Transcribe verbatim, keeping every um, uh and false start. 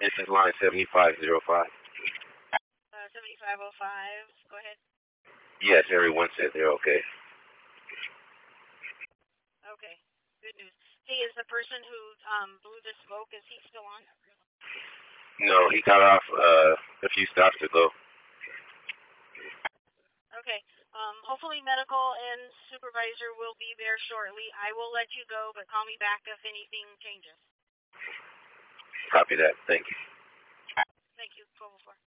This is line seventy-five oh five. Uh, seventy-five oh five, go ahead. Yes, everyone said they're okay. Okay, good news. Hey, is the person who um, blew the smoke, is he still on? No, he got off uh, a few stops ago. Okay. Um, hopefully medical and supervisor will be there shortly. I will let you go, but call me back if anything changes. Copy that. Thank you. Thank you. twelve oh four.